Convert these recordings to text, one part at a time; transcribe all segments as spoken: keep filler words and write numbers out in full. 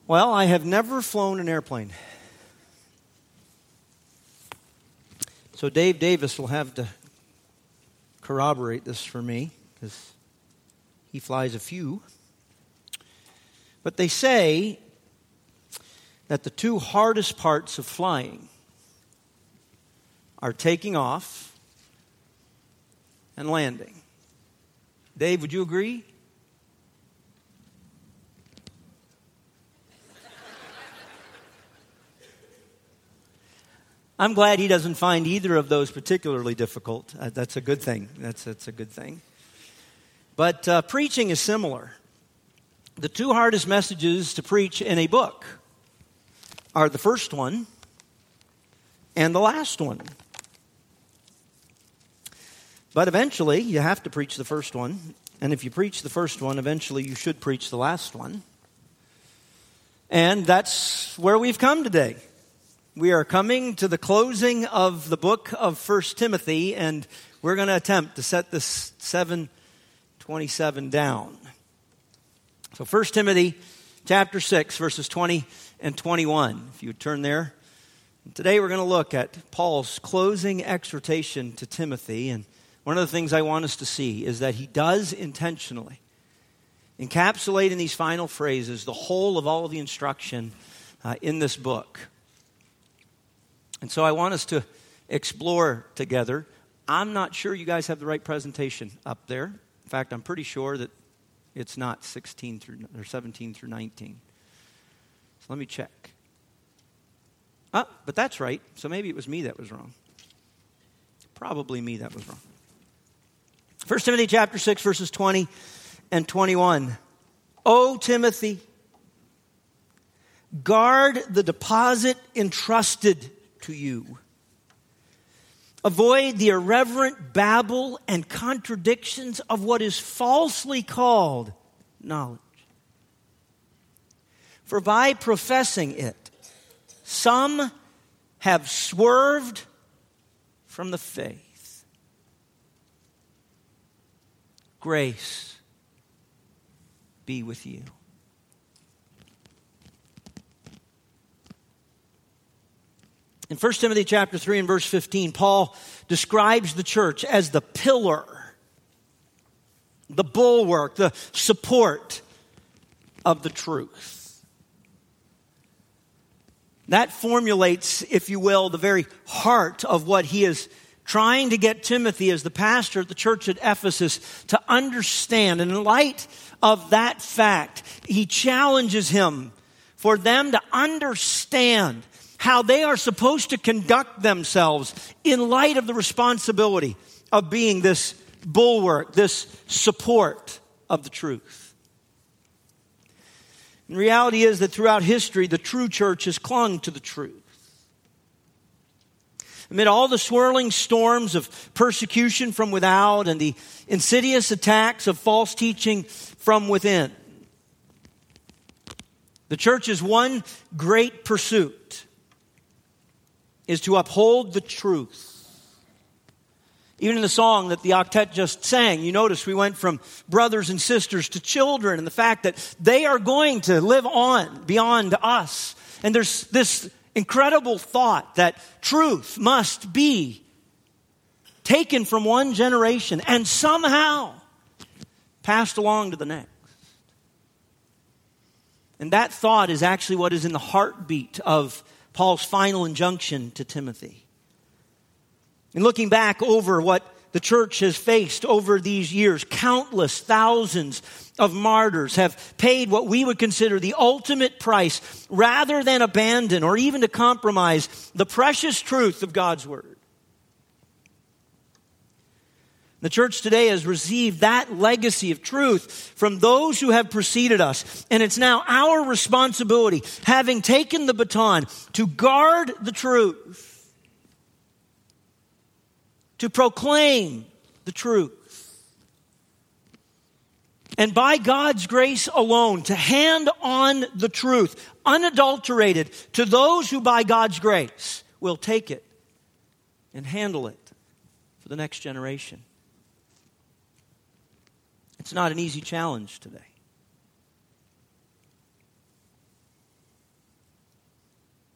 Well, I have never flown an airplane. So Dave Davis will have to corroborate this for me, because he flies a few. But they say that the two hardest parts of flying are taking off and landing. Dave, would you agree? I'm glad he doesn't find either of those particularly difficult. Uh, that's a good thing. That's, that's a good thing. But uh, preaching is similar. The two hardest messages to preach in a book are the first one and the last one. But eventually, you have to preach the first one. And if you preach the first one, eventually you should preach the last one. And that's where we've come today. We are coming to the closing of the book of First Timothy, and we're going to attempt to set this seven twenty-seven down. So First Timothy chapter six, verses twenty and twenty-one. If you would turn there. Today we're going to look at Paul's closing exhortation to Timothy. And one of the things I want us to see is that he does intentionally encapsulate in these final phrases the whole of all of the instruction uh, in this book. And so I want us to explore together. I'm not sure you guys have the right presentation up there. In fact, I'm pretty sure that it's not sixteen through or seventeen through nineteen. So let me check. Ah, but that's right. So maybe it was me that was wrong. Probably me that was wrong. First Timothy chapter six, verses twenty and twenty-one. O Timothy, guard the deposit entrusted to you. Avoid the irreverent babble and contradictions of what is falsely called knowledge. For by professing it, some have swerved from the faith. Grace be with you. In First Timothy chapter three and verse fifteen, Paul describes the church as the pillar, the bulwark, the support of the truth. That formulates, if you will, the very heart of what he is trying to get Timothy as the pastor at the church at Ephesus to understand. And in light of that fact, he challenges him for them to understand how they are supposed to conduct themselves in light of the responsibility of being this bulwark, this support of the truth. And the reality is that throughout history, the true church has clung to the truth. Amid all the swirling storms of persecution from without and the insidious attacks of false teaching from within, the church's one great pursuit is to uphold the truth. Even in the song that the octet just sang, you notice we went from brothers and sisters to children, and the fact that they are going to live on beyond us. And there's this incredible thought that truth must be taken from one generation and somehow passed along to the next. And that thought is actually what is in the heartbeat of Paul's final injunction to Timothy. And looking back over what the church has faced over these years, countless thousands of martyrs have paid what we would consider the ultimate price rather than abandon or even to compromise the precious truth of God's word. The church today has received that legacy of truth from those who have preceded us. And it's now our responsibility, having taken the baton, to guard the truth, to proclaim the truth, and by God's grace alone, to hand on the truth, unadulterated, to those who by God's grace will take it and handle it for the next generation. It's not an easy challenge today.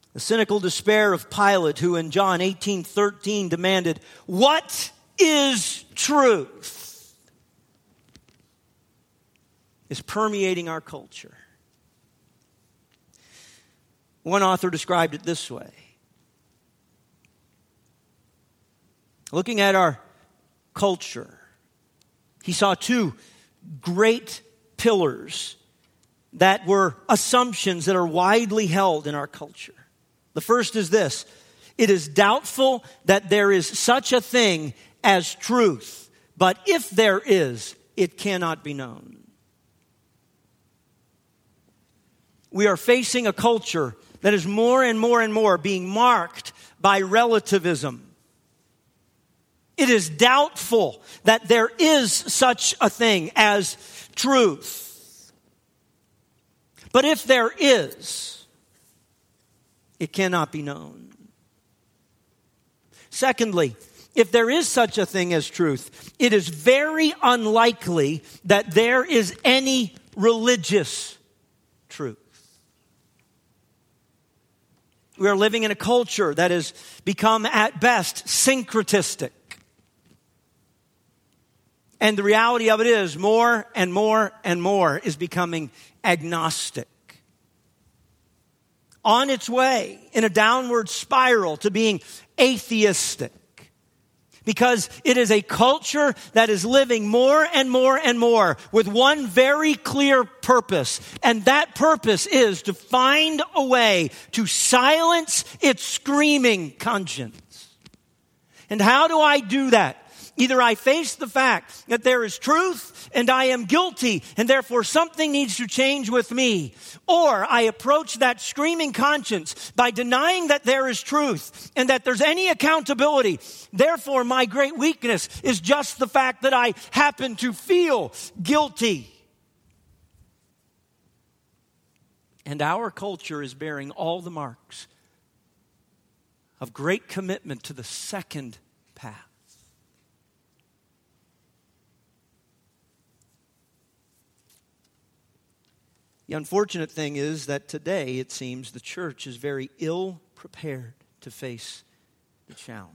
The cynical despair of Pilate, who in John eighteen thirteen demanded, "What is truth?" is permeating our culture. One author described it this way. Looking at our culture, he saw two great pillars that were assumptions that are widely held in our culture. The first is this: it is doubtful that there is such a thing as truth, but if there is, it cannot be known. We are facing a culture that is more and more and more being marked by relativism. It is doubtful that there is such a thing as truth. But if there is, it cannot be known. Secondly, if there is such a thing as truth, it is very unlikely that there is any religious truth. We are living in a culture that has become at best syncretistic. And the reality of it is more and more and more is becoming agnostic. On its way in a downward spiral to being atheistic. Because it is a culture that is living more and more and more with one very clear purpose. And that purpose is to find a way to silence its screaming conscience. And how do I do that? Either I face the fact that there is truth and I am guilty and therefore something needs to change with me. Or I approach that screaming conscience by denying that there is truth and that there's any accountability. Therefore, my great weakness is just the fact that I happen to feel guilty. And our culture is bearing all the marks of great commitment to the second path. The unfortunate thing is that today, it seems, the church is very ill prepared to face the challenge.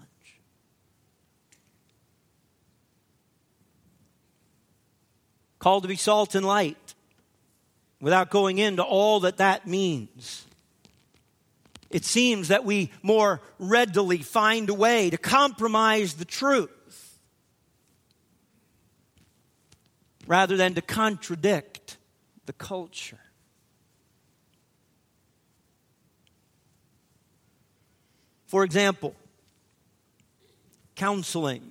Called to be salt and light, without going into all that that means. It seems that we more readily find a way to compromise the truth rather than to contradict the culture. For example, counseling.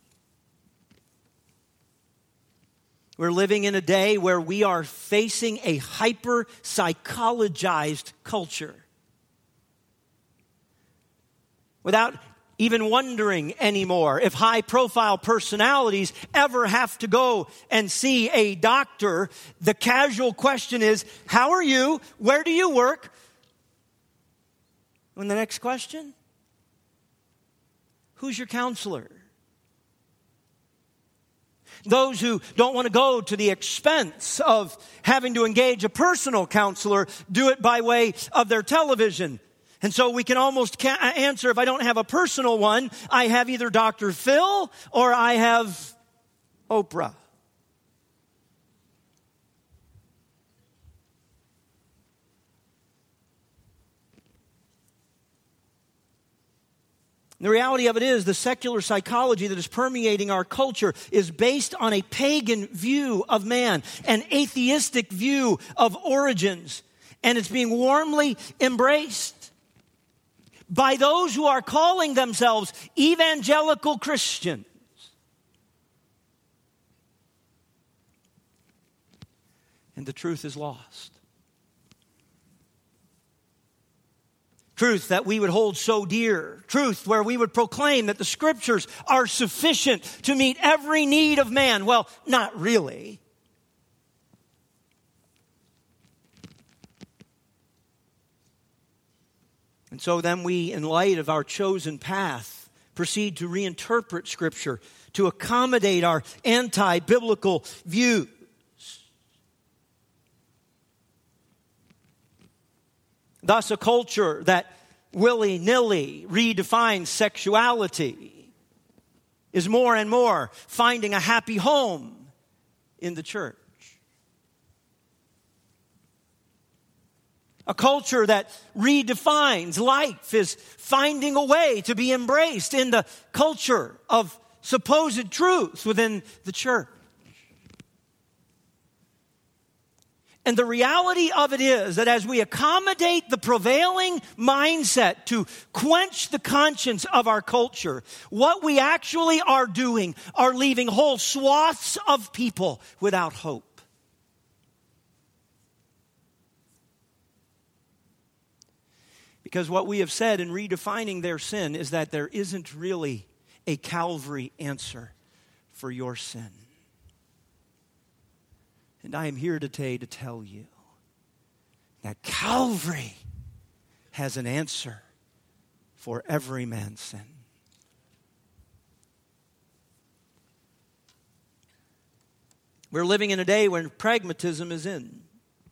We're living in a day where we are facing a hyper-psychologized culture. Without even wondering anymore if high-profile personalities ever have to go and see a doctor, the casual question is, how are you? Where do you work? And the next question, who's your counselor? Those who don't want to go to the expense of having to engage a personal counselor do it by way of their television. And so we can almost ca- answer, if I don't have a personal one, I have either Doctor Phil or I have Oprah. The reality of it is the secular psychology that is permeating our culture is based on a pagan view of man, an atheistic view of origins, and it's being warmly embraced by those who are calling themselves evangelical Christians. And the truth is lost. Truth that we would hold so dear. Truth where we would proclaim that the Scriptures are sufficient to meet every need of man. Well, not really. And so then we, in light of our chosen path, proceed to reinterpret Scripture to accommodate our anti-biblical views. Thus, a culture that willy-nilly redefines sexuality is more and more finding a happy home in the church. A culture that redefines life is finding a way to be embraced in the culture of supposed truth within the church. And the reality of it is that as we accommodate the prevailing mindset to quench the conscience of our culture, what we actually are doing are leaving whole swaths of people without hope. Because what we have said in redefining their sin is that there isn't really a Calvary answer for your sin. And I am here today to tell you that Calvary has an answer for every man's sin. We're living in a day when pragmatism is in.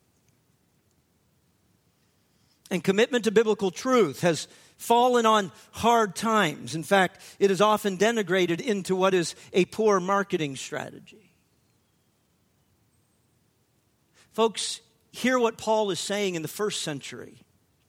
And commitment to biblical truth has fallen on hard times. In fact, it is often denigrated into what is a poor marketing strategy. Folks, hear what Paul is saying in the first century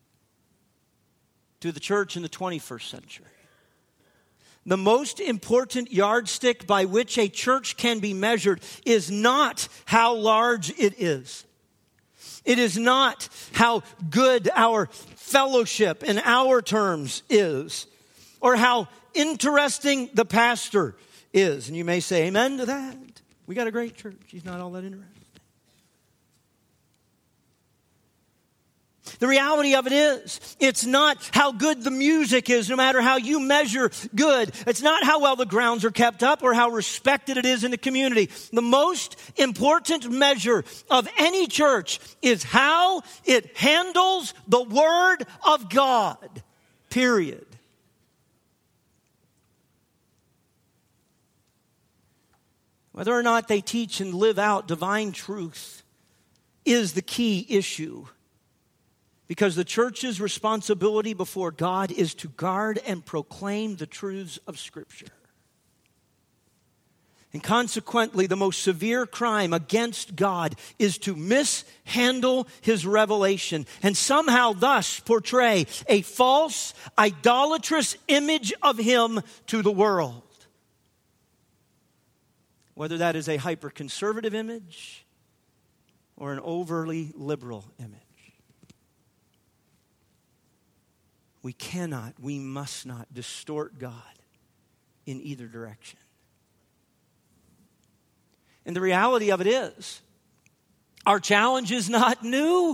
to the church in the twenty-first century. The most important yardstick by which a church can be measured is not how large it is. It is not how good our fellowship in our terms is, or how interesting the pastor is. And you may say, amen to that. We got a great church. He's not all that interesting. The reality of it is, it's not how good the music is, no matter how you measure good. It's not how well the grounds are kept up or how respected it is in the community. The most important measure of any church is how it handles the Word of God. Period. Whether or not they teach and live out divine truth is the key issue. Because the church's responsibility before God is to guard and proclaim the truths of Scripture. And consequently, the most severe crime against God is to mishandle His revelation and somehow thus portray a false, idolatrous image of Him to the world. Whether that is a hyper-conservative image or an overly liberal image. We cannot, we must not distort God in either direction. And the reality of it is, our challenge is not new.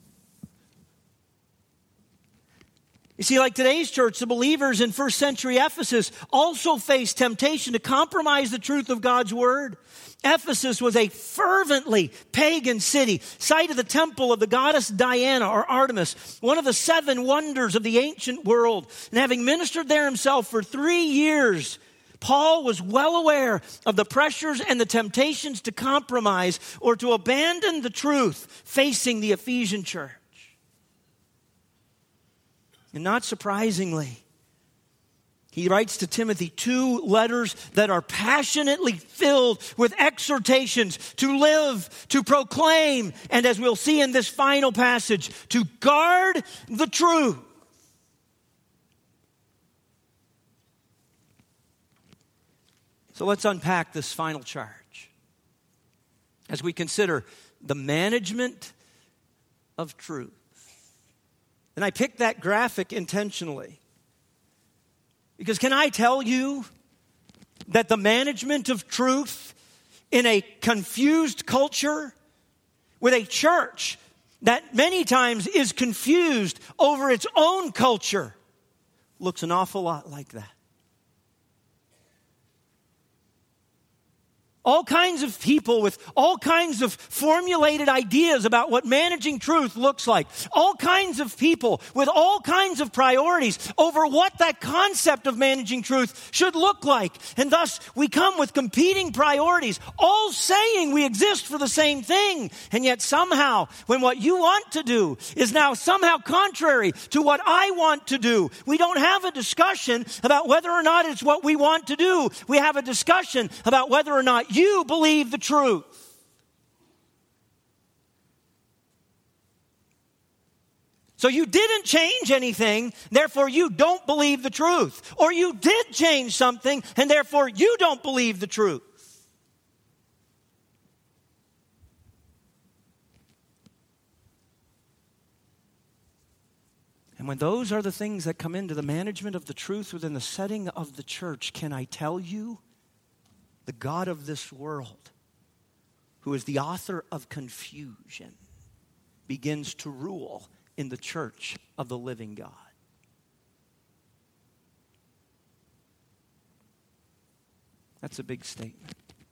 You see, like today's church, the believers in first century Ephesus also faced temptation to compromise the truth of God's word. Ephesus was a fervently pagan city, site of the temple of the goddess Diana or Artemis, one of the seven wonders of the ancient world. And having ministered there himself for three years, Paul was well aware of the pressures and the temptations to compromise or to abandon the truth facing the Ephesian church. And not surprisingly, he writes to Timothy two letters that are passionately filled with exhortations to live, to proclaim, and as we'll see in this final passage, to guard the truth. So let's unpack this final charge as we consider the management of truth. And I picked that graphic intentionally. Because can I tell you that the management of truth in a confused culture with a church that many times is confused over its own culture looks an awful lot like that. all kinds of people with all kinds of formulated ideas about what managing truth looks like. All kinds of people with all kinds of priorities over what that concept of managing truth should look like. And thus, we come with competing priorities, all saying we exist for the same thing. And yet somehow, when what you want to do is now somehow contrary to what I want to do, we don't have a discussion about whether or not it's what we want to do. We have a discussion about whether or not you believe the truth. So you didn't change anything, therefore you don't believe the truth. Or you did change something, and therefore you don't believe the truth. And when those are the things that come into the management of the truth within the setting of the church, can I tell you, the God of this world, who is the author of confusion, begins to rule in the church of the living God. That's a big statement.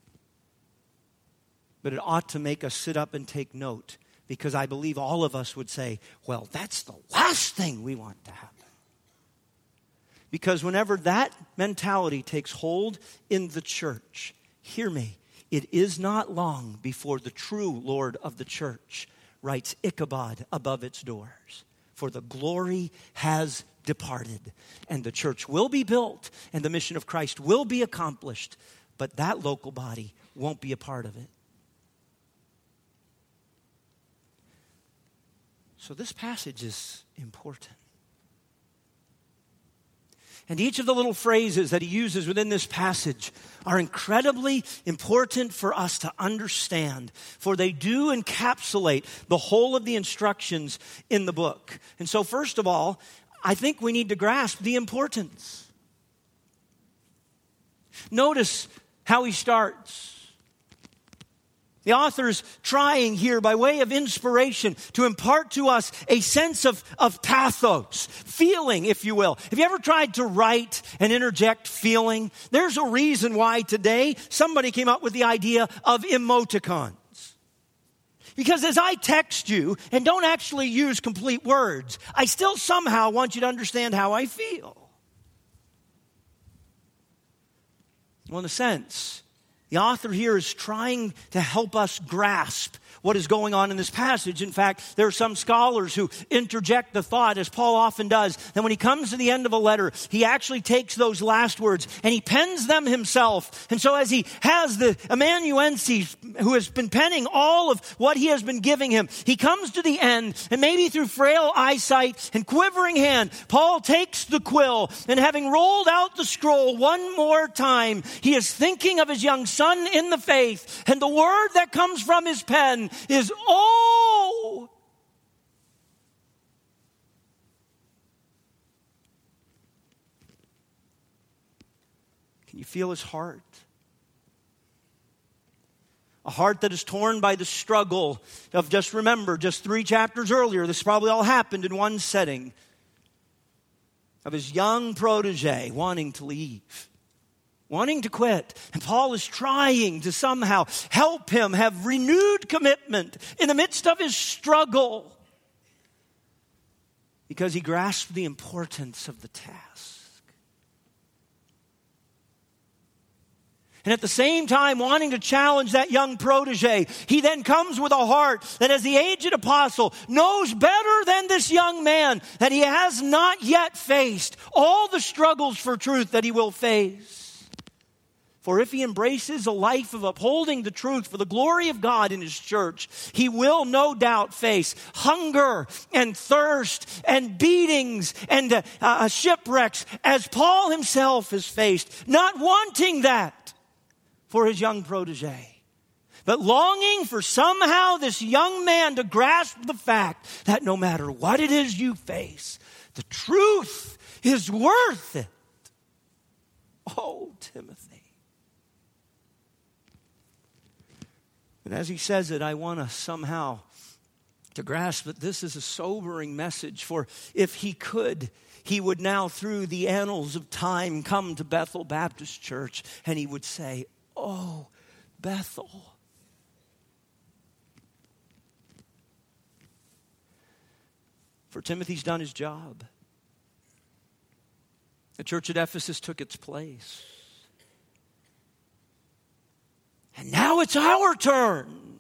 But it ought to make us sit up and take note, because I believe all of us would say, well, that's the last thing we want to happen. Because whenever that mentality takes hold in the church, hear me, it is not long before the true Lord of the church writes Ichabod above its doors. For the glory has departed, and the church will be built, and the mission of Christ will be accomplished, but that local body won't be a part of it. So this passage is important. And each of the little phrases that he uses within this passage are incredibly important for us to understand, for they do encapsulate the whole of the instructions in the book. And so first of all, I think we need to grasp the importance. Notice how he starts. The author's trying here by way of inspiration to impart to us a sense of, of pathos, feeling, if you will. Have you ever tried to write and interject feeling? There's a reason why today somebody came up with the idea of emoticons. Because as I text you and don't actually use complete words, I still somehow want you to understand how I feel. Well, in a sense, the author here is trying to help us grasp what is going on in this passage. In fact, there are some scholars who interject the thought, as Paul often does, that when he comes to the end of a letter, he actually takes those last words and he pens them himself. And so as he has the amanuensis who has been penning all of what he has been giving him, he comes to the end, and maybe through frail eyesight and quivering hand, Paul takes the quill, and having rolled out the scroll one more time, he is thinking of his young son in the faith, and the word that comes from his pen is, oh! Can you feel his heart? A heart that is torn by the struggle of, just remember, just three chapters earlier, this probably all happened in one setting, of his young protege wanting to leave, wanting to quit. And Paul is trying to somehow help him have renewed commitment in the midst of his struggle, because he grasped the importance of the task. And at the same time, wanting to challenge that young protege, he then comes with a heart that, as the aged apostle, knows better than this young man that he has not yet faced all the struggles for truth that he will face. For if he embraces a life of upholding the truth for the glory of God in his church, he will no doubt face hunger and thirst and beatings and uh, uh, shipwrecks, as Paul himself has faced, not wanting that for his young protege, but longing for somehow this young man to grasp the fact that no matter what it is you face, the truth is worth it. Oh, Timothy. And as he says it, I want to somehow to grasp that this is a sobering message. For if he could, he would now, through the annals of time, come to Bethel Baptist Church, and he would say, oh, Bethel. For Timothy's done his job. The church at Ephesus took its place. And now it's our turn.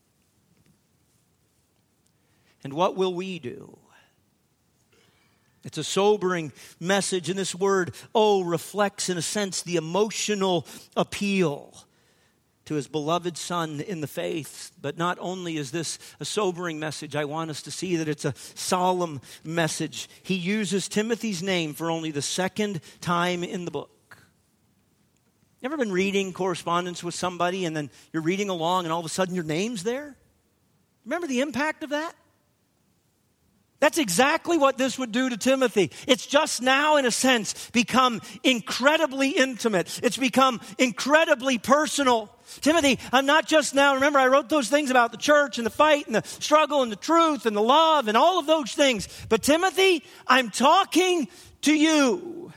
And what will we do? It's a sobering message, and this word, oh, reflects in a sense the emotional appeal to his beloved son in the faith. But not only is this a sobering message, I want us to see that it's a solemn message. He uses Timothy's name for only the second time in the book. You ever been reading correspondence with somebody and then you're reading along and all of a sudden your name's there? Remember the impact of that? That's exactly what this would do to Timothy. It's just now, in a sense, become incredibly intimate. It's become incredibly personal. Timothy, I'm not just now, remember I wrote those things about the church and the fight and the struggle and the truth and the love and all of those things. But Timothy, I'm talking to you.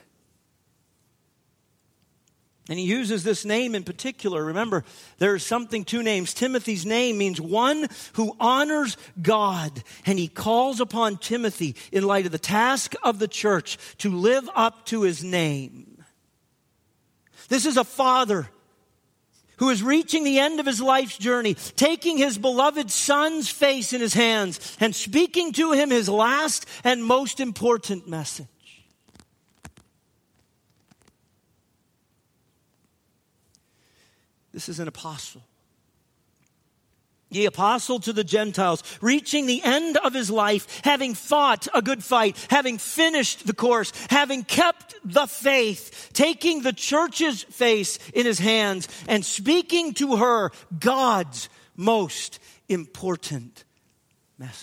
And he uses this name in particular. Remember, there is something, two names. Timothy's name means one who honors God. And he calls upon Timothy in light of the task of the church to live up to his name. This is a father who is reaching the end of his life's journey, taking his beloved son's face in his hands and speaking to him his last and most important message. This is an apostle. The apostle to the Gentiles, reaching the end of his life, having fought a good fight, having finished the course, having kept the faith, taking the church's face in his hands and speaking to her God's most important message.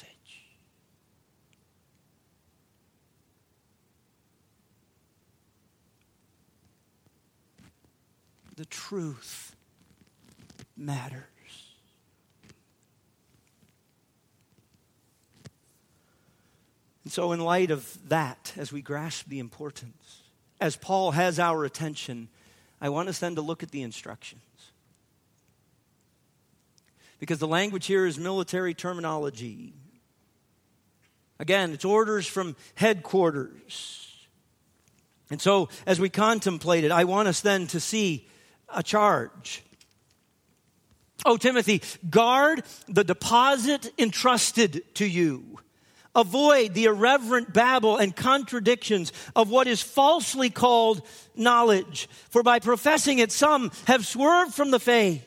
The truth matters. And so in light of that, as we grasp the importance, as Paul has our attention, I want us then to look at the instructions. Because the language here is military terminology. Again, it's orders from headquarters. And so as we contemplate it, I want us then to see a charge. Oh, Timothy, guard the deposit entrusted to you. Avoid the irreverent babble and contradictions of what is falsely called knowledge. For by professing it, some have swerved from the faith.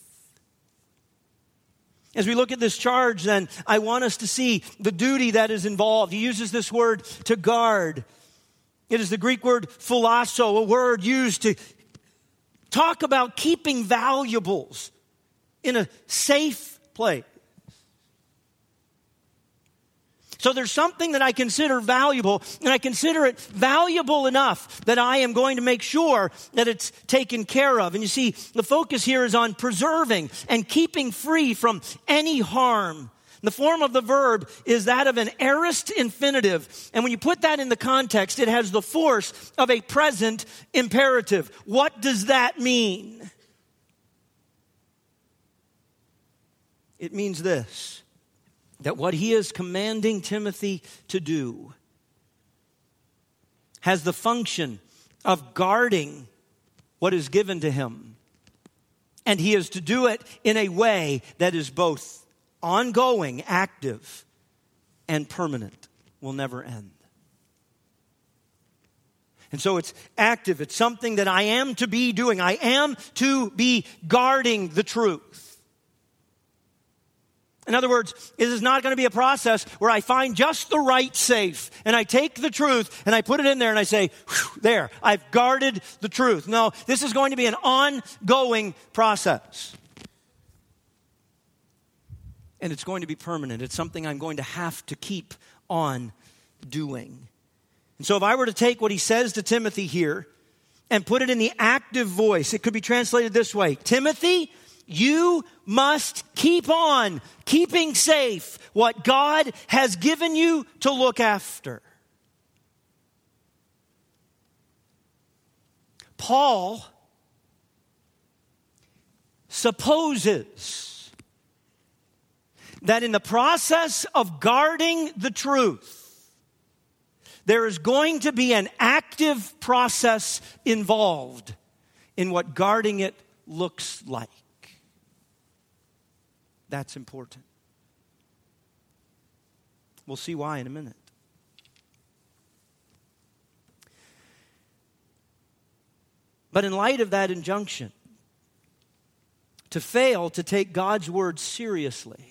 As we look at this charge, then, I want us to see the duty that is involved. He uses this word to guard. It is the Greek word philasso, a word used to talk about keeping valuables in a safe place. So there's something that I consider valuable, and I consider it valuable enough that I am going to make sure that it's taken care of. And you see, the focus here is on preserving and keeping free from any harm. The form of the verb is that of an aorist infinitive. And when you put that in the context, it has the force of a present imperative. What does that mean? It means this, that what he is commanding Timothy to do has the function of guarding what is given to him. And he is to do it in a way that is both ongoing, active, and permanent, will never end. And so it's active. It's something that I am to be doing. I am to be guarding the truth. In other words, it is not going to be a process where I find just the right safe and I take the truth and I put it in there and I say, there, I've guarded the truth. No, this is going to be an ongoing process. And it's going to be permanent. It's something I'm going to have to keep on doing. And so if I were to take what he says to Timothy here and put it in the active voice, it could be translated this way. Timothy, you must keep on keeping safe what God has given you to look after. Paul supposes that in the process of guarding the truth, there is going to be an active process involved in what guarding it looks like. That's important. We'll see why in a minute. But in light of that injunction, to fail to take God's word seriously,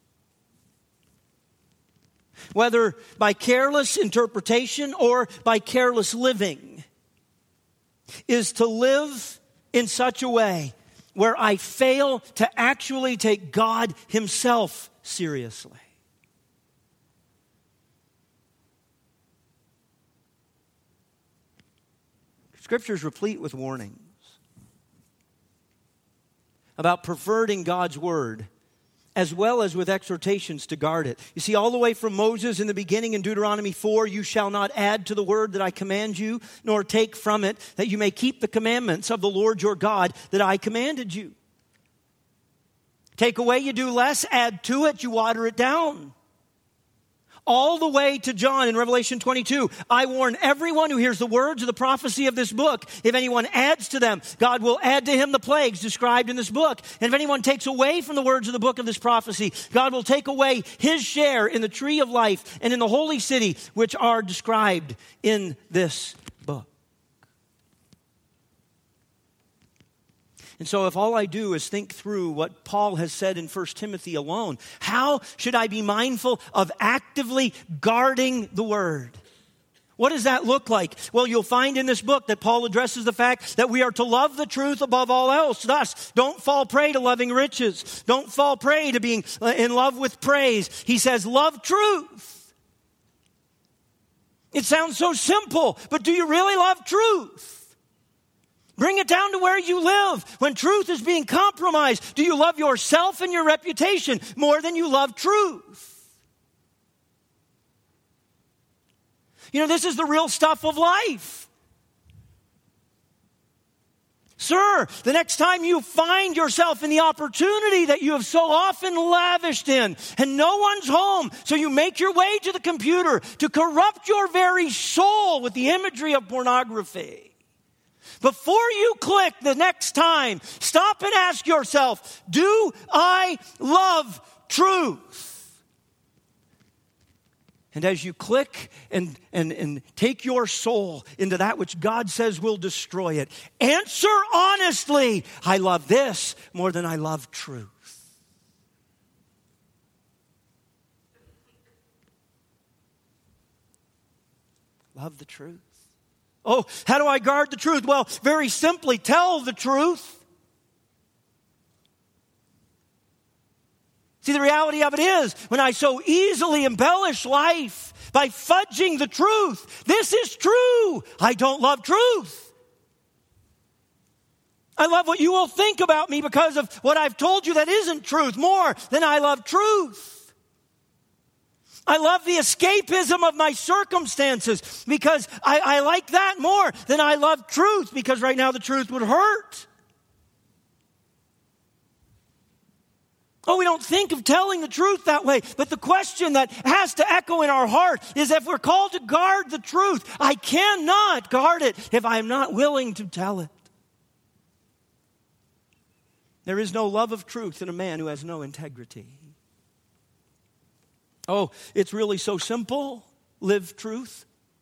whether by careless interpretation or by careless living, is to live in such a way where I fail to actually take God Himself seriously. Scripture is replete with warnings about perverting God's word, as well as with exhortations to guard it. You see, all the way from Moses in the beginning in Deuteronomy four, you shall not add to the word that I command you, nor take from it, that you may keep the commandments of the Lord your God that I commanded you. Take away, you do less. Add to it, you water it down. All the way to John in Revelation twenty-two, I warn everyone who hears the words of the prophecy of this book. If anyone adds to them, God will add to him the plagues described in this book. And if anyone takes away from the words of the book of this prophecy, God will take away his share in the tree of life and in the holy city, which are described in this book. And so if all I do is think through what Paul has said in First Timothy alone, how should I be mindful of actively guarding the word? What does that look like? Well, you'll find in this book that Paul addresses the fact that we are to love the truth above all else. Thus, don't fall prey to loving riches. Don't fall prey to being in love with praise. He says, love truth. It sounds so simple, but do you really love truth? Bring it down to where you live. When truth is being compromised, do you love yourself and your reputation more than you love truth? You know, this is the real stuff of life. Sir, the next time you find yourself in the opportunity that you have so often lavished in, and no one's home, so you make your way to the computer to corrupt your very soul with the imagery of pornography. Before you click the next time, stop and ask yourself, do I love truth? And as you click and, and, and take your soul into that which God says will destroy it, answer honestly, I love this more than I love truth. Love the truth. Oh, how do I guard the truth? Well, very simply, tell the truth. See, the reality of it is, when I so easily embellish life by fudging the truth, this is true, I don't love truth. I love what you will think about me because of what I've told you that isn't truth more than I love truth. I love the escapism of my circumstances because I, I like that more than I love truth, because right now the truth would hurt. Oh, we don't think of telling the truth that way. But the question that has to echo in our heart is, if we're called to guard the truth, I cannot guard it if I'm not willing to tell it. There is no love of truth in a man who has no integrity. Oh, it's really so simple. Live truth.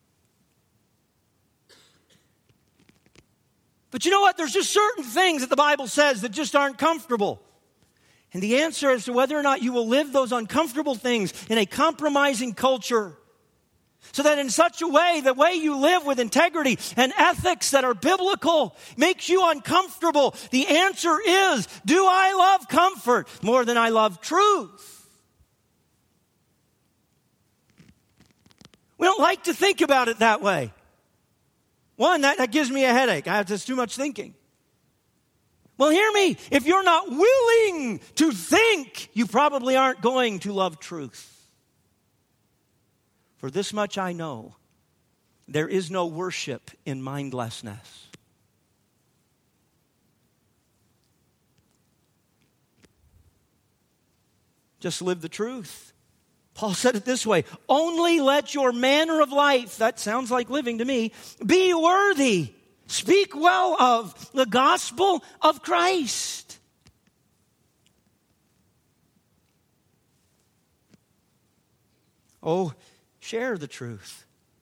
But you know what? There's just certain things that the Bible says that just aren't comfortable. And the answer as to whether or not you will live those uncomfortable things in a compromising culture, so that in such a way, the way you live with integrity and ethics that are biblical makes you uncomfortable. The answer is, do I love comfort more than I love truth? We don't like to think about it that way. One, that, that gives me a headache. I have just too much thinking. Well, hear me. If you're not willing to think, you probably aren't going to love truth. For this much I know, there is no worship in mindlessness. just live the truth. Paul said it this way, only let your manner of life, that sounds like living to me, be worthy. Speak well of the gospel of Christ. Oh, share the truth.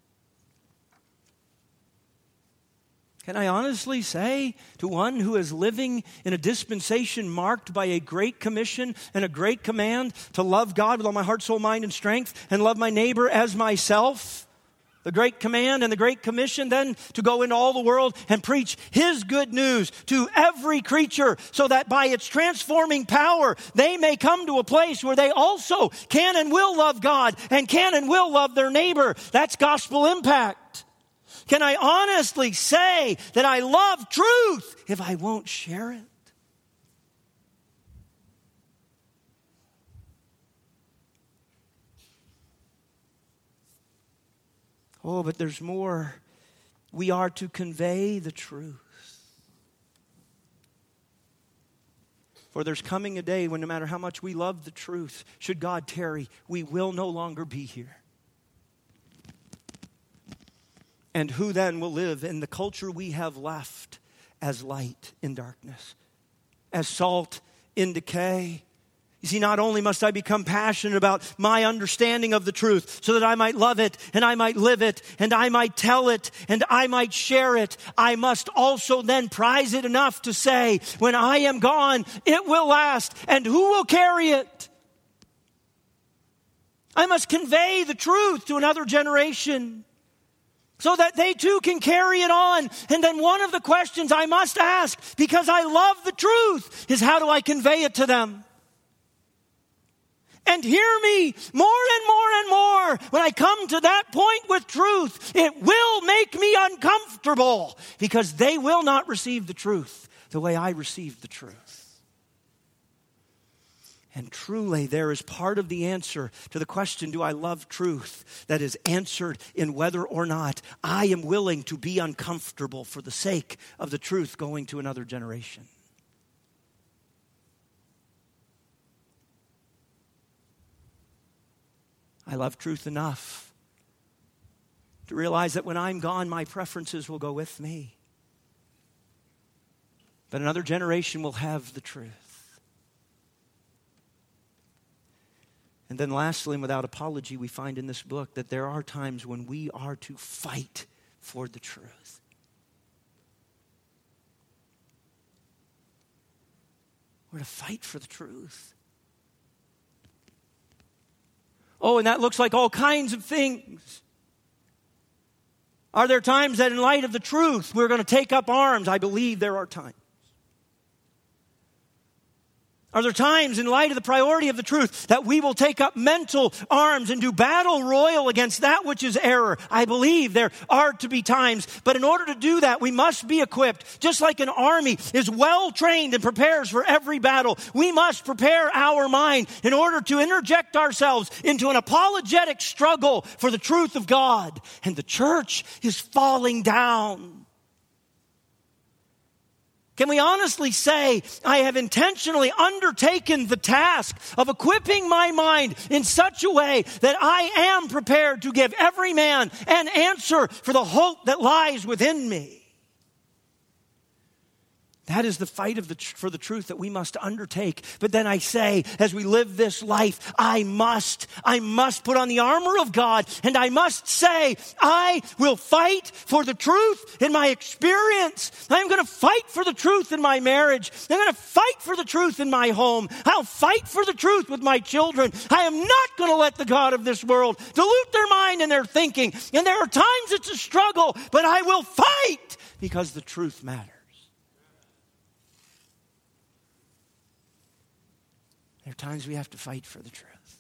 Can I honestly say to one who is living in a dispensation marked by a great commission and a great command to love God with all my heart, soul, mind, and strength, and love my neighbor as myself, the great command and the great commission then to go into all the world and preach His good news to every creature so that by its transforming power they may come to a place where they also can and will love God and can and will love their neighbor. That's gospel impact. Can I honestly say that I love truth if I won't share it? Oh, but there's more. We are to convey the truth. For there's coming a day when no matter how much we love the truth, should God tarry, we will no longer be here. And who then will live in the culture we have left as light in darkness, as salt in decay? You see, not only must I become passionate about my understanding of the truth so that I might love it and I might live it and I might tell it and I might share it, I must also then prize it enough to say, when I am gone, it will last, and who will carry it? I must convey the truth to another generation so that they too can carry it on. And then one of the questions I must ask, because I love the truth, is how do I convey it to them? And hear me, more and more and more, when I come to that point with truth, it will make me uncomfortable because they will not receive the truth the way I received the truth. And truly, there is part of the answer to the question, do I love truth, that is answered in whether or not I am willing to be uncomfortable for the sake of the truth going to another generation. I love truth enough to realize that when I'm gone, my preferences will go with me. But another generation will have the truth. And then lastly, and without apology, we find in this book that there are times when we are to fight for the truth. We're to fight for the truth. Oh, and that looks like all kinds of things. Are there times that in light of the truth we're going to take up arms? I believe there are times. Are there times in light of the priority of the truth that we will take up mental arms and do battle royal against that which is error? I believe there are to be times, but in order to do that, we must be equipped. Just like an army is well trained and prepares for every battle, we must prepare our mind in order to interject ourselves into an apologetic struggle for the truth of God. And the church is falling down. Can we honestly say, I have intentionally undertaken the task of equipping my mind in such a way that I am prepared to give every man an answer for the hope that lies within me? That is the fight of the, for the truth that we must undertake. But then I say, as we live this life, I must, I must put on the armor of God, and I must say, I will fight for the truth in my experience. I'm going to fight for the truth in my marriage. I'm going to fight for the truth in my home. I'll fight for the truth with my children. I am not going to let the God of this world dilute their mind and their thinking. And there are times it's a struggle, but I will fight because the truth matters. There are times we have to fight for the truth.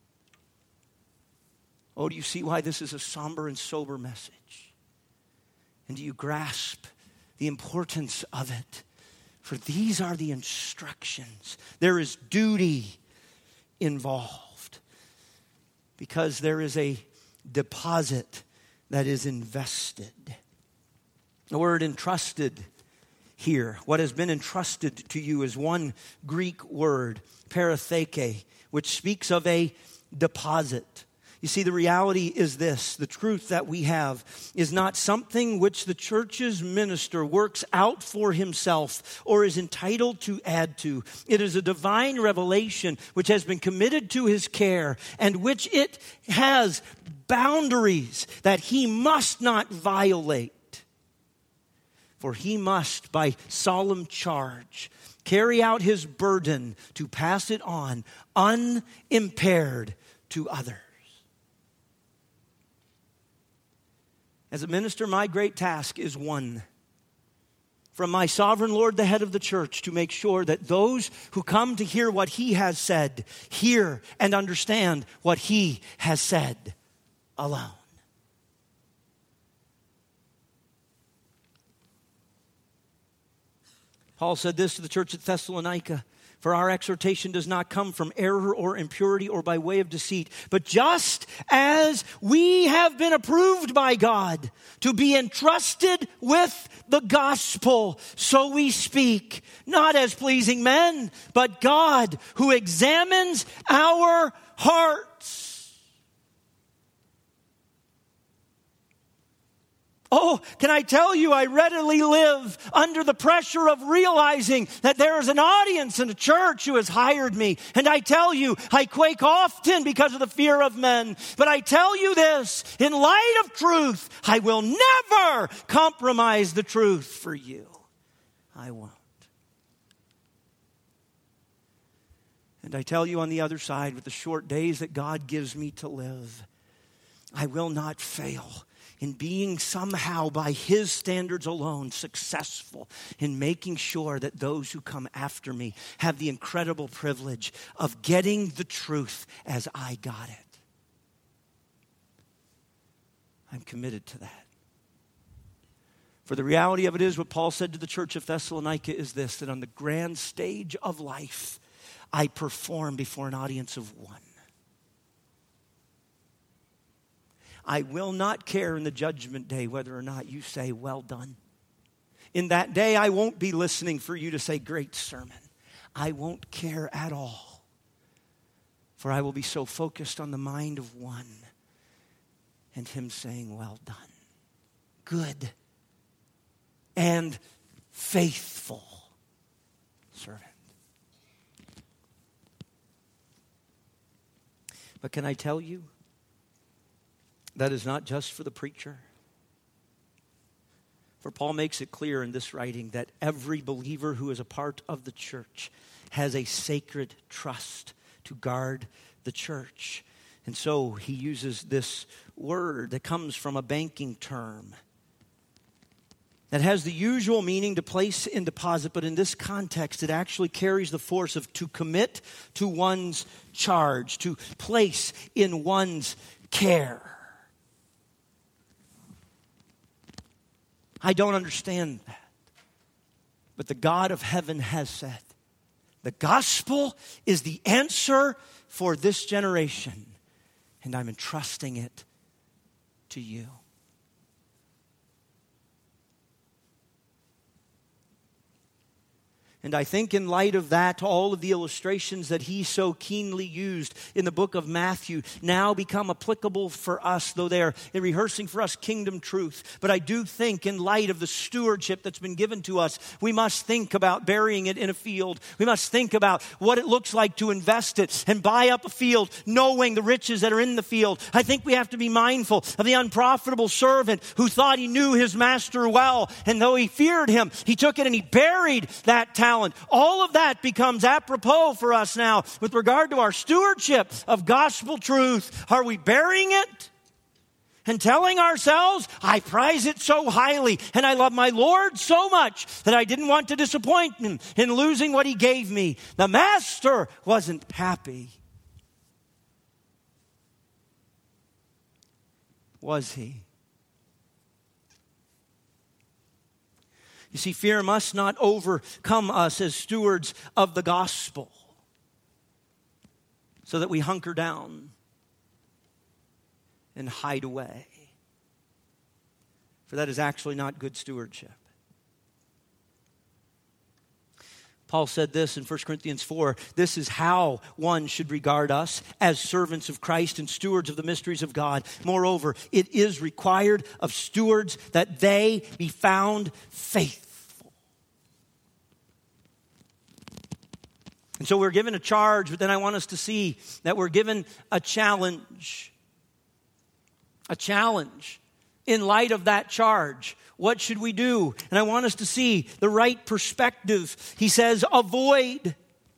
Oh, do you see why this is a somber and sober message? And do you grasp the importance of it? For these are the instructions. There is duty involved because there is a deposit that is invested. The word entrusted here, what has been entrusted to you is one Greek word, paratheke, which speaks of a deposit. You see, the reality is this: the truth that we have is not something which the church's minister works out for himself or is entitled to add to. It is a divine revelation which has been committed to his care, and which it has boundaries that he must not violate. For he must, by solemn charge, carry out his burden to pass it on unimpaired to others. As a minister, my great task is one: from my sovereign Lord, the head of the church, to make sure that those who come to hear what he has said hear and understand what he has said alone. Paul said this to the church at Thessalonica: for our exhortation does not come from error or impurity or by way of deceit, but just as we have been approved by God to be entrusted with the gospel, so we speak, not as pleasing men, but God who examines our hearts. Oh, can I tell you, I readily live under the pressure of realizing that there is an audience in a church who has hired me. And I tell you, I quake often because of the fear of men. But I tell you this, in light of truth, I will never compromise the truth for you. I won't. And I tell you on the other side, with the short days that God gives me to live, I will not fail in being somehow, by his standards alone, successful in making sure that those who come after me have the incredible privilege of getting the truth as I got it. I'm committed to that. For the reality of it is, what Paul said to the church of Thessalonica is this: that on the grand stage of life, I perform before an audience of one. I will not care in the judgment day whether or not you say, well done. In that day, I won't be listening for you to say, great sermon. I won't care at all. For I will be so focused on the mind of one and him saying, well done. Good and faithful servant. But can I tell you, that is not just for the preacher. For Paul makes it clear in this writing that every believer who is a part of the church has a sacred trust to guard the church. And so he uses this word that comes from a banking term that has the usual meaning to place in deposit, but in this context, it actually carries the force of to commit to one's charge, to place in one's care. I don't understand that. But the God of heaven has said, the gospel is the answer for this generation, and I'm entrusting it to you. And I think in light of that, all of the illustrations that he so keenly used in the book of Matthew now become applicable for us, though they're rehearsing for us kingdom truth. But I do think in light of the stewardship that's been given to us, we must think about burying it in a field. We must think about what it looks like to invest it and buy up a field, knowing the riches that are in the field. I think we have to be mindful of the unprofitable servant who thought he knew his master well, and though he feared him, he took it and he buried that talent. All of that becomes apropos for us now with regard to our stewardship of gospel truth. Are we burying it and telling ourselves, I prize it so highly and I love my Lord so much that I didn't want to disappoint him in losing what he gave me? The master wasn't happy. Was he? You see, fear must not overcome us as stewards of the gospel so that we hunker down and hide away. For that is actually not good stewardship. Paul said this in First Corinthians four, this is how one should regard us as servants of Christ and stewards of the mysteries of God. Moreover, it is required of stewards that they be found faithful. And so we're given a charge, but then I want us to see that we're given a challenge. A challenge. In light of that charge, what should we do? And I want us to see the right perspective. He says, avoid.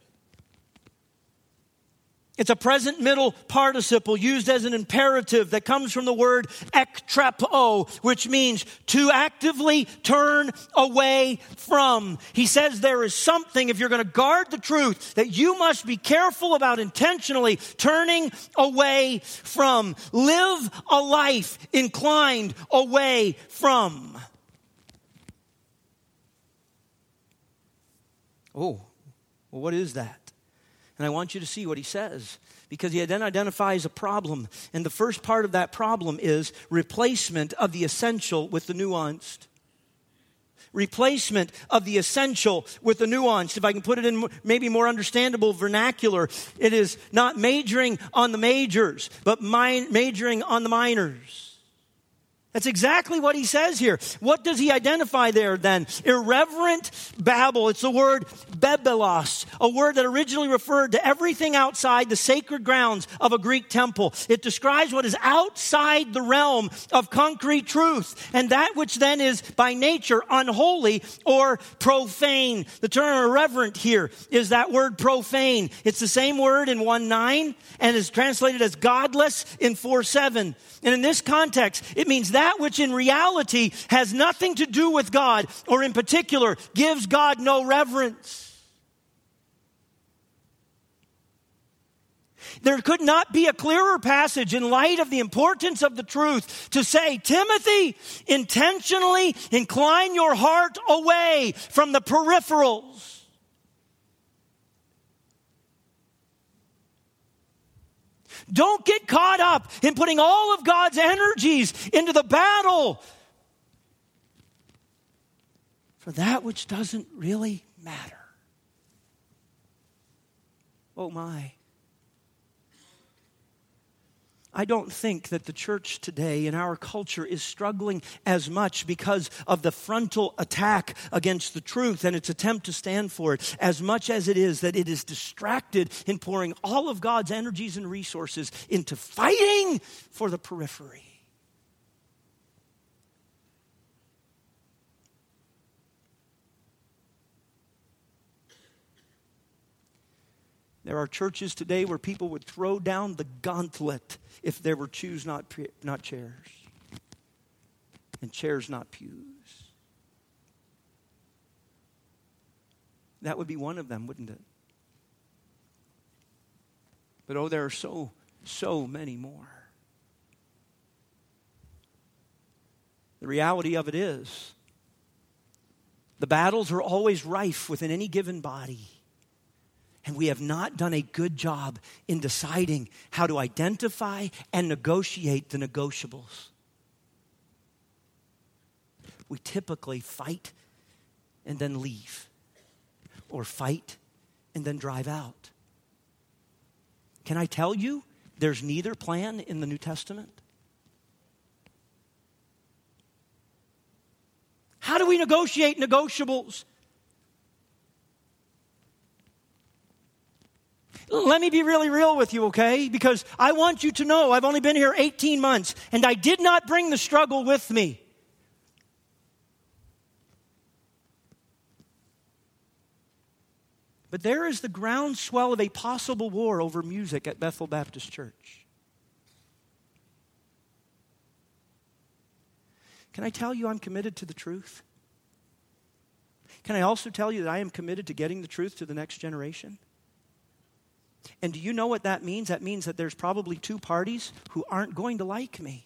It's a present middle participle used as an imperative that comes from the word ektrepo, which means to actively turn away from. He says there is something, if you're going to guard the truth, that you must be careful about intentionally turning away from. Live a life inclined away from. Oh, well, what is that? And I want you to see what he says, because he then identifies a problem. And the first part of that problem is replacement of the essential with the nuanced. Replacement of the essential with the nuanced. If I can put it in maybe more understandable vernacular, it is not majoring on the majors, but min- majoring on the minors. That's exactly what he says here. What does he identify there then? Irreverent babble. It's the word bebelos, a word that originally referred to everything outside the sacred grounds of a Greek temple. It describes what is outside the realm of concrete truth, and that which then is by nature unholy or profane. The term irreverent here is that word profane. It's the same word in one nine and is translated as godless in four seven. And in this context, it means that which in reality has nothing to do with God, or in particular, gives God no reverence. There could not be a clearer passage in light of the importance of the truth to say, Timothy, intentionally incline your heart away from the peripherals. Don't get caught up in putting all of God's energies into the battle for that which doesn't really matter. Oh my. I don't think that the church today in our culture is struggling as much because of the frontal attack against the truth and its attempt to stand for it, as much as it is that it is distracted in pouring all of God's energies and resources into fighting for the periphery. There are churches today where people would throw down the gauntlet if there were pews, not, not chairs, and chairs, not pews. That would be one of them, wouldn't it? But oh, there are so, so many more. The reality of it is, the battles are always rife within any given body. And we have not done a good job in deciding how to identify and negotiate the negotiables. We typically fight and then leave, or fight and then drive out. Can I tell you, there's neither plan in the New Testament? How do we negotiate negotiables? Let me be really real with you, okay? Because I want you to know I've only been here eighteen months, and I did not bring the struggle with me. But there is the groundswell of a possible war over music at Bethel Baptist Church. Can I tell you I'm committed to the truth? Can I also tell you that I am committed to getting the truth to the next generation? And do you know what that means? That means that there's probably two parties who aren't going to like me.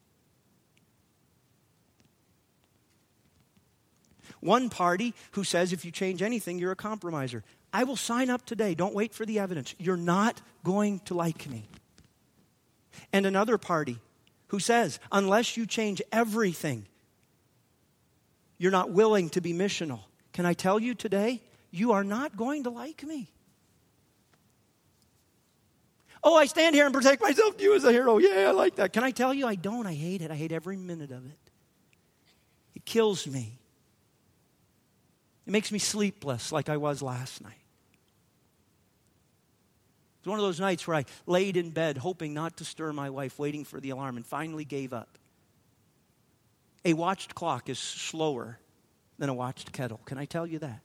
One party who says if you change anything, you're a compromiser. I will sign up today. Don't wait for the evidence. You're not going to like me. And another party who says unless you change everything, you're not willing to be missional. Can I tell you today, you are not going to like me. Oh, I stand here and protect myself to you as a hero. Yeah, I like that. Can I tell you, I don't. I hate it. I hate every minute of it. It kills me. It makes me sleepless like I was last night. It's one of those nights where I laid in bed hoping not to stir my wife, waiting for the alarm, and finally gave up. A watched clock is slower than a watched kettle. Can I tell you that?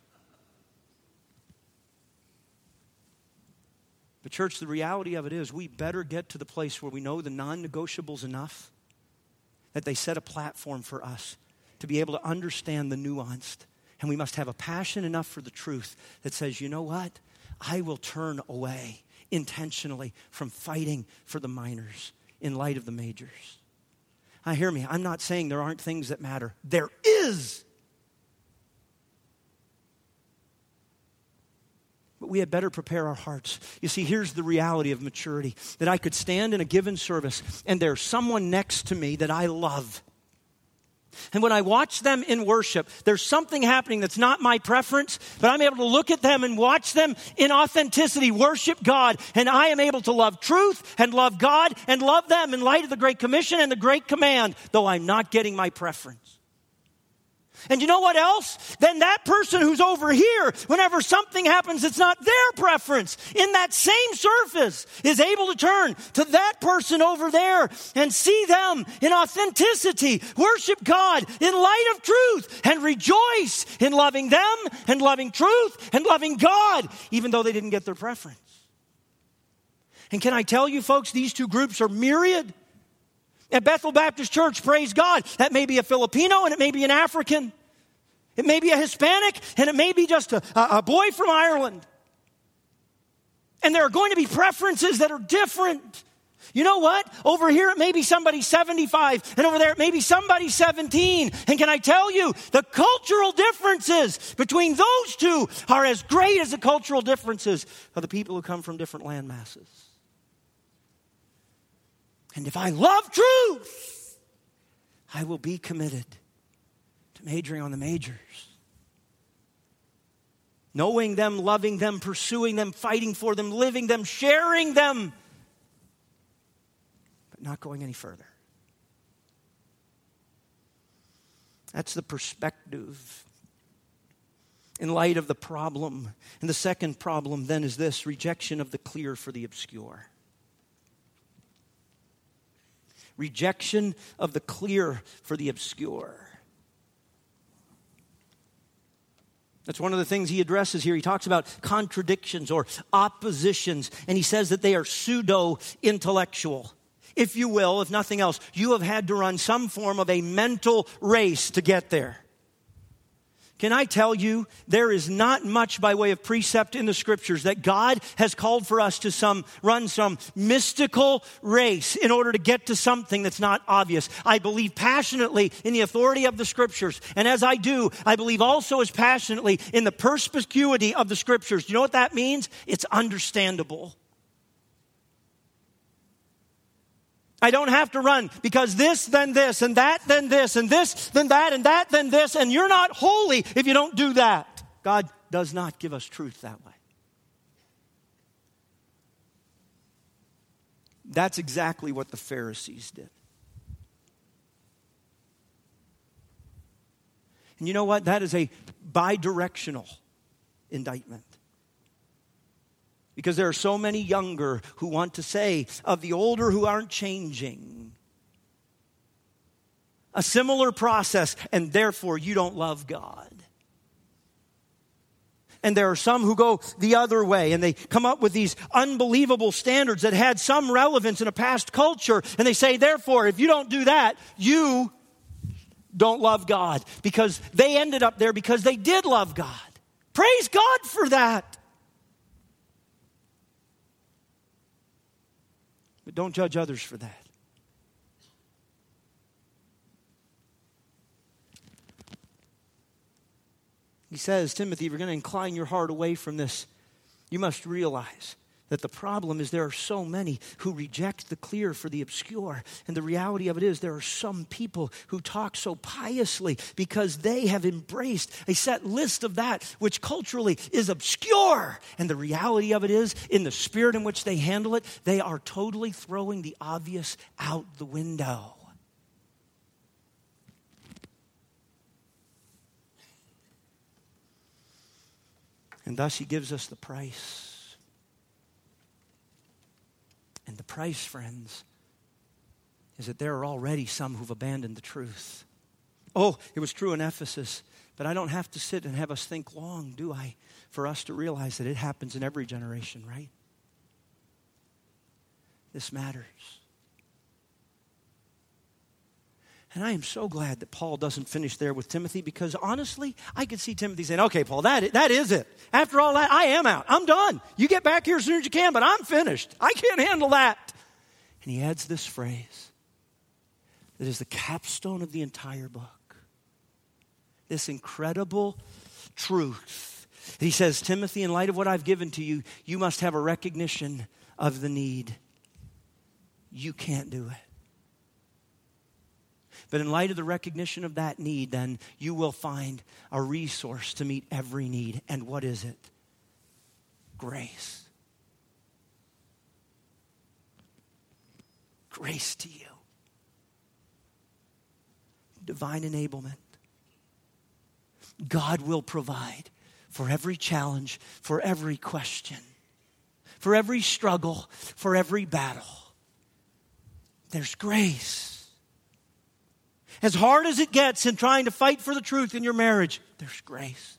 But church, the reality of it is we better get to the place where we know the non-negotiables enough that they set a platform for us to be able to understand the nuanced. And we must have a passion enough for the truth that says, you know what? I will turn away intentionally from fighting for the minors in light of the majors. Now, hear me. I'm not saying there aren't things that matter. There is. But we had better prepare our hearts. You see, here's the reality of maturity. That I could stand in a given service and there's someone next to me that I love. And when I watch them in worship, there's something happening that's not my preference, but I'm able to look at them and watch them in authenticity worship God. And I am able to love truth and love God and love them in light of the Great Commission and the Great Command, though I'm not getting my preference. And you know what else? Then that person who's over here, whenever something happens that's not their preference, in that same surface, is able to turn to that person over there and see them in authenticity, worship God in light of truth, and rejoice in loving them and loving truth and loving God, even though they didn't get their preference. And can I tell you, folks, these two groups are myriad. At Bethel Baptist Church, praise God, that may be a Filipino and it may be an African. It may be a Hispanic and it may be just a, a boy from Ireland. And there are going to be preferences that are different. You know what? Over here it may be somebody seventy-five and over there it may be somebody seventeen. And can I tell you, the cultural differences between those two are as great as the cultural differences of the people who come from different land masses. And if I love truth, I will be committed to majoring on the majors. Knowing them, loving them, pursuing them, fighting for them, living them, sharing them, but not going any further. That's the perspective in light of the problem. And the second problem then is this: rejection of the clear for the obscure. Rejection of the clear for the obscure. That's one of the things he addresses here. He talks about contradictions or oppositions, and he says that they are pseudo-intellectual. If you will, if nothing else, you have had to run some form of a mental race to get there. Can I tell you, there is not much by way of precept in the Scriptures that God has called for us to some run some mystical race in order to get to something that's not obvious. I believe passionately in the authority of the Scriptures. And as I do, I believe also as passionately in the perspicuity of the Scriptures. Do you know what that means? It's understandable. I don't have to run because this, then this, and that, then this, and this, then that, and that, then this, and you're not holy if you don't do that. God does not give us truth that way. That's exactly what the Pharisees did. And you know what? That is a bi-directional indictment. Because there are so many younger who want to say of the older who aren't changing. A similar process, and therefore you don't love God. And there are some who go the other way, and they come up with these unbelievable standards that had some relevance in a past culture, and they say, therefore, if you don't do that, you don't love God. Because they ended up there because they did love God. Praise God for that. But don't judge others for that. He says, Timothy, if you're going to incline your heart away from this, you must realize That the problem is there are so many who reject the clear for the obscure. And the reality of it is there are some people who talk so piously because they have embraced a set list of that which culturally is obscure. And the reality of it is, in the spirit in which they handle it, they are totally throwing the obvious out the window. And thus he gives us the price. And the price, friends, is that there are already some who've abandoned the truth. Oh, it was true in Ephesus, but I don't have to sit and have us think long, do I, for us to realize that it happens in every generation, right? This matters. And I am so glad that Paul doesn't finish there with Timothy, because honestly, I could see Timothy saying, okay, Paul, that, that is it. After all that, I am out. I'm done. You get back here as soon as you can, but I'm finished. I can't handle that. And he adds this phrase that is the capstone of the entire book. This incredible truth. He says, Timothy, in light of what I've given to you, you must have a recognition of the need. You can't do it. But in light of the recognition of that need, then you will find a resource to meet every need. And what is it? Grace. Grace to you. Divine enablement. God will provide for every challenge, for every question, for every struggle, for every battle. There's grace. As hard as it gets in trying to fight for the truth in your marriage, there's grace.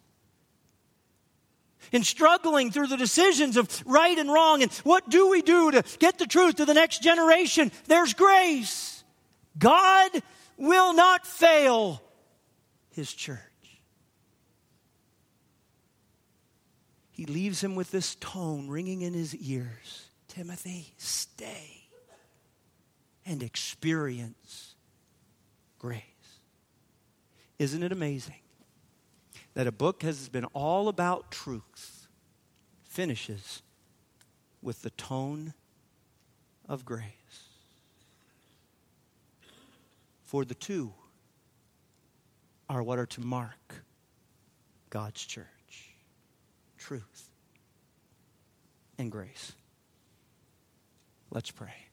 In struggling through the decisions of right and wrong and what do we do to get the truth to the next generation, there's grace. God will not fail his church. He leaves him with this tone ringing in his ears. Timothy, stay and experience grace. Isn't it amazing that a book has been all about truth finishes with the tone of grace? For the two are what are to mark God's church. Truth and grace. Let's pray.